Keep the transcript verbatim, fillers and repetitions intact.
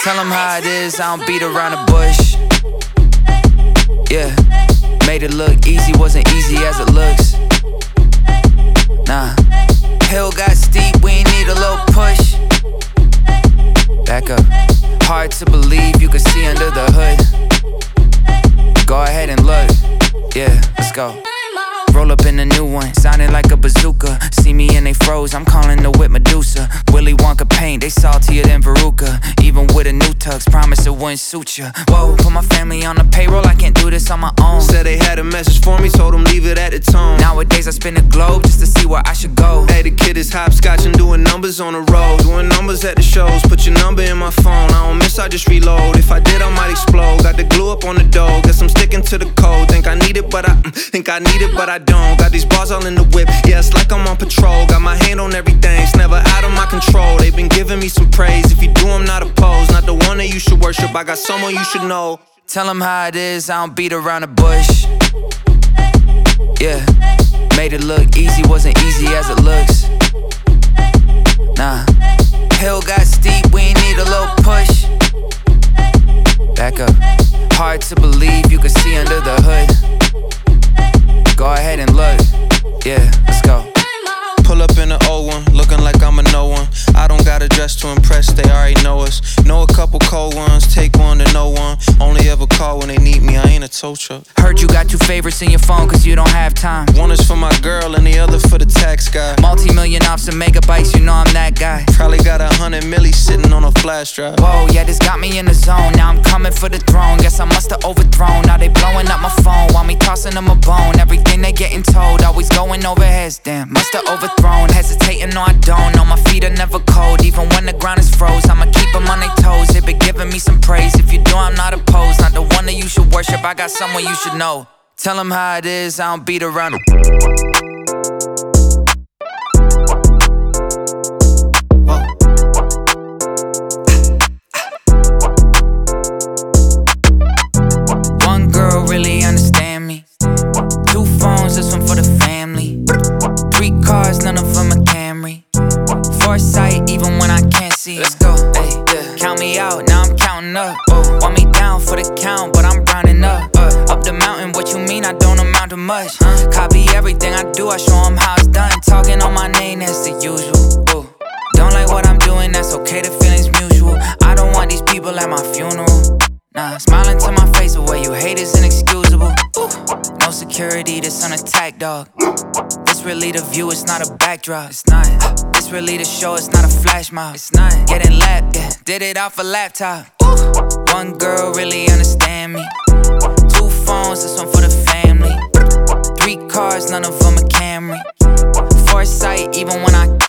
Tell them how it is, I don't beat around the bush. Yeah, made it look easy, wasn't easy as it looks. Nah, hill got steep, we ain't need a little push. Back up, hard to believe you can see under the hood. Go ahead and look, yeah, let's go. Roll up in a new one, sounding like a bazooka. See me and they froze, I'm calling the whip Medusa. Willy Wonka paint, they saltier than Veruca. Even with a new tux, promise it wouldn't suit ya. Whoa, put my family on the payroll, I can't do this on my own. Said they had a message for me, told them leave it at the tone. Nowadays I spin the globe just to see where I should go. Hey, the kid is hopscotching, doing numbers on the road. Doing numbers at the shows, put your number in my phone. I don't miss, I just reload. If I did, I might explode. Got the glue up on the dough, guess I'm sticking to the code. Think I need it, but I, mm, think I need it, but I don't. Got these bars all in the whip, yeah, it's like I'm on patrol. Got my hand on everything, it's never out of my control. They've been giving me some praise, if you do, I'm not opposed. Not the one that you should worship, I got someone you should know. Tell them how it is, I don't beat around the bush. Yeah, made it look easy, wasn't easy as it looks. Nah, hill got steep, we ain't need a little push. Back up, hard to believe you can see under the hood. Go ahead and look, yeah, let's go. Pull up in the old one, looking like I'm a no one. I don't got a dress to impress, they already know us. Know a couple cold ones, take one to no one. Only ever call when they need me, I ain't a tow truck. Heard you got two favorites in your phone cause you don't have time. One is for my girl and the other for the tax guy. Multi-million ops and megabytes, you know I'm that guy. Probably got a hundred milli sitting on a flash drive. Whoa, yeah, this got me in the zone. Now I'm coming for the throne. Guess I must've overthrown. Now they blowing up my phone while me tossing them a bone. Everything they getting told, always going over heads. Damn, must've overthrown. Hesitating, no I don't. No, my feet are never cold. Even when the ground is froze, I'ma keep them on their toes. They been giving me some praise. If you do, I'm not opposed. Not the one that you should worship, I got someone you should know. Tell them how it is, I don't beat around the One girl really understand me. Two phones, this one for the family. Three cars, none of them a Camry. Foresight, even when I can't see. Let's go, hey, yeah. Count me out, now I'm counting up. Oh, want me down for the count, but I'm rounding up. uh, Up the mountain, what you mean I don't amount to much? uh, Copy everything I do, I show them how it's done. Talking on my name, that's the usual. Ooh. Don't like what I'm doing, that's okay, the feeling's mutual. I don't want these people at my funeral. Nah, smiling to my face, but where you hate is inexcusable. Ooh. No security, this on attack, dog. This really the view, it's not a backdrop. It's not. This really the show, it's not a flash mob. It's not. Getting lapped, yeah, did it off a laptop. Ooh. One girl really understand me. Two phones, this one for the family. Three cars, none of them a Camry. Foresight, even when I